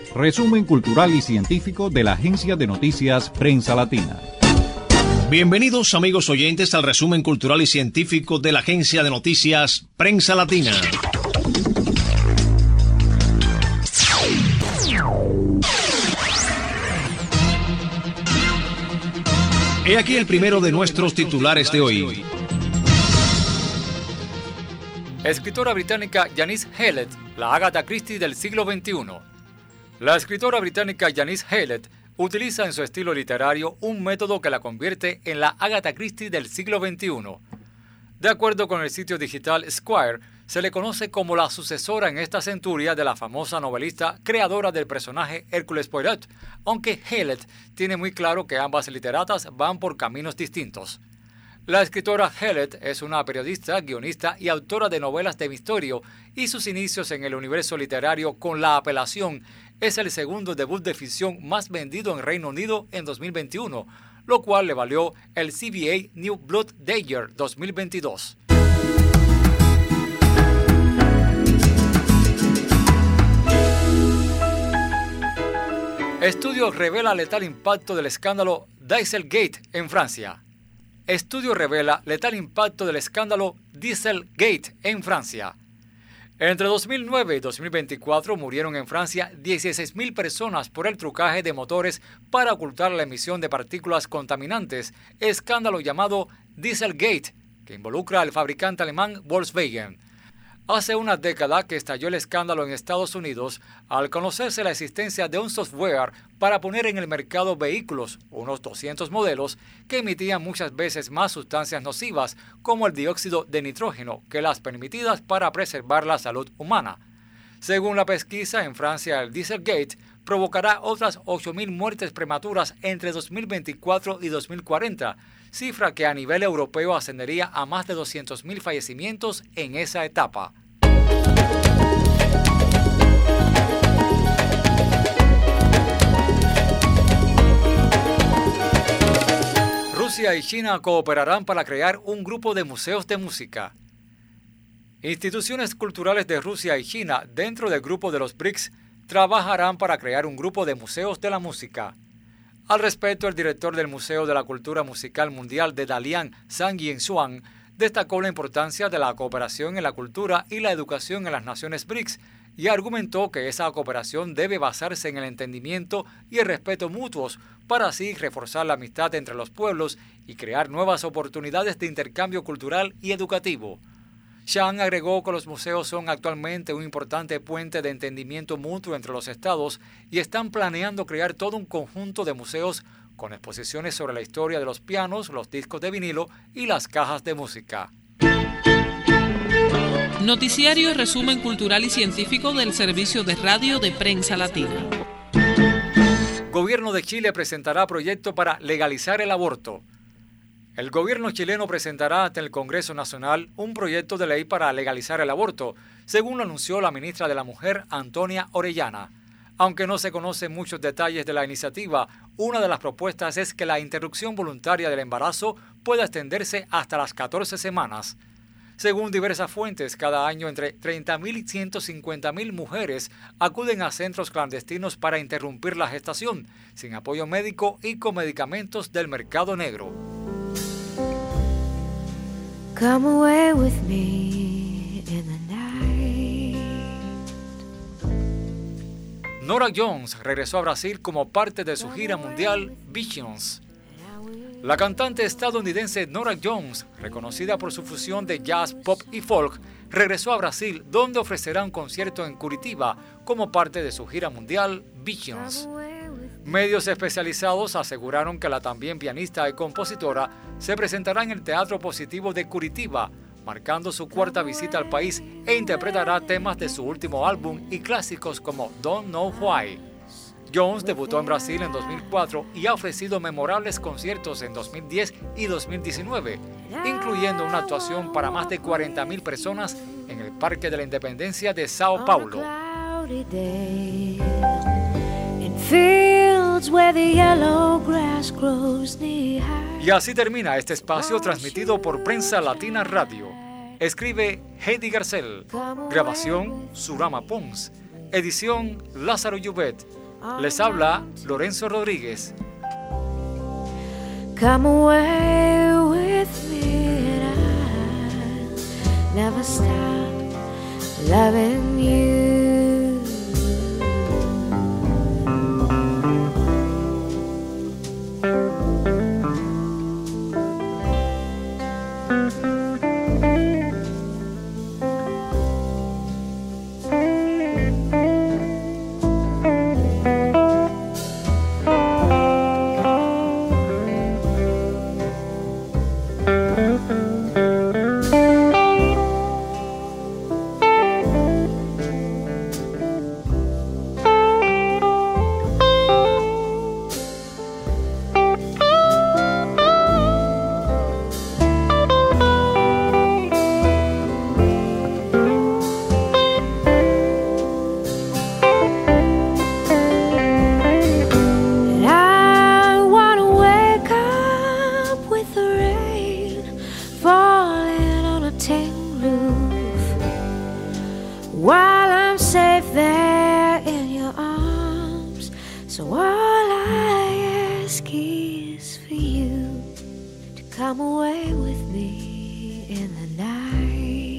Resumen cultural y científico de la agencia de noticias Prensa Latina. Bienvenidos amigos oyentes al resumen cultural y científico de la agencia de noticias Prensa Latina. He aquí el primero de nuestros titulares de hoy. Escritora británica Janice Hallett, la Agatha Christie del siglo XXI. La escritora británica Janice Hallett utiliza en su estilo literario un método que la convierte en la Agatha Christie del siglo XXI. De acuerdo con el sitio digital Squire, se le conoce como la sucesora en esta centuria de la famosa novelista creadora del personaje Hércules Poirot, aunque Hallett tiene muy claro que ambas literatas van por caminos distintos. La escritora Hallett es una periodista, guionista y autora de novelas de misterio, y sus inicios en el universo literario con La apelación es el segundo debut de ficción más vendido en Reino Unido en 2021, lo cual le valió el CBA New Blood Year 2022. Estudio revela letal impacto del escándalo Dieselgate en Francia. Estudio revela letal impacto del escándalo Dieselgate en Francia. Entre 2009 y 2024 murieron en Francia 16.000 personas por el trucaje de motores para ocultar la emisión de partículas contaminantes, escándalo llamado Dieselgate, que involucra al fabricante alemán Volkswagen. Hace una década que estalló el escándalo en Estados Unidos al conocerse la existencia de un software para poner en el mercado vehículos, unos 200 modelos, que emitían muchas veces más sustancias nocivas como el dióxido de nitrógeno que las permitidas para preservar la salud humana. Según la pesquisa, en Francia el Dieselgate provocará otras 8.000 muertes prematuras entre 2024 y 2040, cifra que a nivel europeo ascendería a más de 200.000 fallecimientos en esa etapa. Rusia y China cooperarán para crear un grupo de museos de música. Instituciones culturales de Rusia y China dentro del grupo de los BRICS trabajarán para crear un grupo de museos de la música. Al respecto, el director del Museo de la Cultura Musical Mundial de Dalian, Zhang Yinxuan, destacó la importancia de la cooperación en la cultura y la educación en las naciones BRICS y argumentó que esa cooperación debe basarse en el entendimiento y el respeto mutuos para así reforzar la amistad entre los pueblos y crear nuevas oportunidades de intercambio cultural y educativo. Zhang agregó que los museos son actualmente un importante puente de entendimiento mutuo entre los estados y están planeando crear todo un conjunto de museos con exposiciones sobre la historia de los pianos, los discos de vinilo y las cajas de música. Noticiario resumen cultural y científico del Servicio de Radio de Prensa Latina. Gobierno de Chile presentará proyecto para legalizar el aborto. El gobierno chileno presentará ante el Congreso Nacional un proyecto de ley para legalizar el aborto, según lo anunció la ministra de la Mujer, Antonia Orellana. Aunque no se conocen muchos detalles de la iniciativa, una de las propuestas es que la interrupción voluntaria del embarazo pueda extenderse hasta las 14 semanas. Según diversas fuentes, cada año entre 30.000 y 150.000 mujeres acuden a centros clandestinos para interrumpir la gestación, sin apoyo médico y con medicamentos del mercado negro. Come away with me in the night. Norah Jones regresó a Brasil como parte de su gira mundial Visions. La cantante estadounidense Norah Jones, reconocida por su fusión de jazz, pop y folk, regresó a Brasil, donde ofrecerá un concierto en Curitiba como parte de su gira mundial Visions. Medios especializados aseguraron que la también pianista y compositora se presentará en el Teatro Positivo de Curitiba, marcando su cuarta visita al país, e interpretará temas de su último álbum y clásicos como Don't Know Why. Jones debutó en Brasil en 2004 y ha ofrecido memorables conciertos en 2010 y 2019, incluyendo una actuación para más de 40.000 personas en el Parque de la Independencia de Sao Paulo. Y así termina este espacio transmitido por Prensa Latina Radio. Escribe Heidi Garcel. Grabación Surama Pons. Edición Lázaro Llubet. Les habla Lorenzo Rodríguez. Come away with me and I'll never stop loving you. Come away with me in the night.